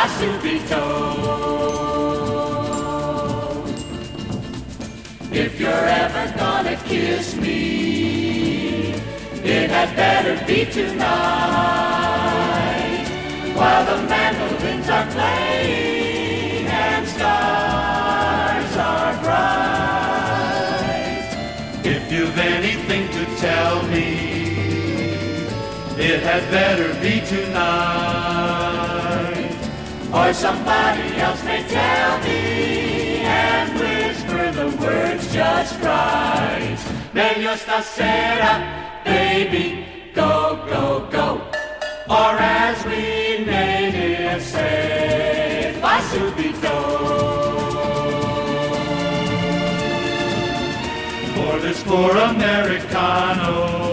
fa subito. If you're ever gonna kiss me, it had better be tonight, while the mandolins are playing and stars are bright. If you've anything to tell me, it had better be tonight, or somebody else may tell me and whisper the words just right. Meglio stasera, baby, go, go, go. Or as we natives say, fa subito. For this poor Americano,